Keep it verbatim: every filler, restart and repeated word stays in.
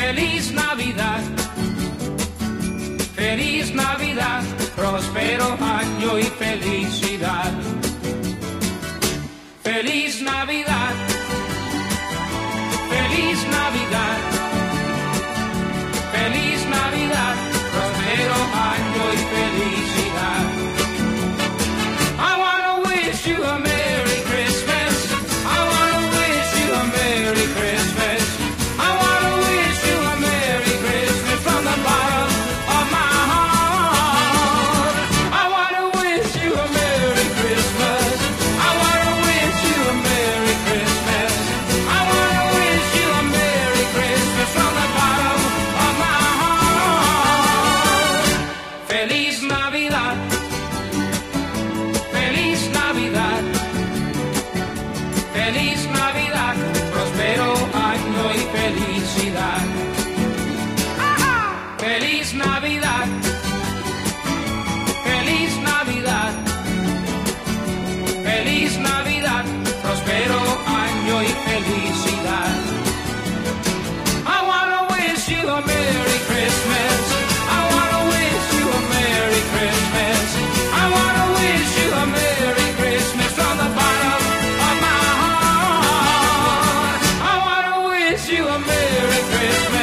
Feliz Navidad, feliz Navidad, próspero año y felicidad. Feliz Navidad, feliz Navidad, feliz Navidad, próspero año y felicidad. I wanna wish you a Merry Christmas. I wanna wish you a Merry Christmas. I wanna wish you a Merry Christmas from the bottom of my heart. I wanna wish you a Merry Christmas. I wanna wish you a Merry Christmas. I wanna wish you a Merry Christmas from the bottom of my heart. Feliz Navidad, feliz Navidad, feliz Navidad, próspero año y felicidad. Feliz Navidad, feliz Navidad, feliz Navidad, próspero año y felicidad. I wanna wish you a Merry Christmas. I wanna wish you a Merry Christmas. I wanna wish you a Merry Christmas from the bottom of my heart. I wanna wish you a Merry Christmas.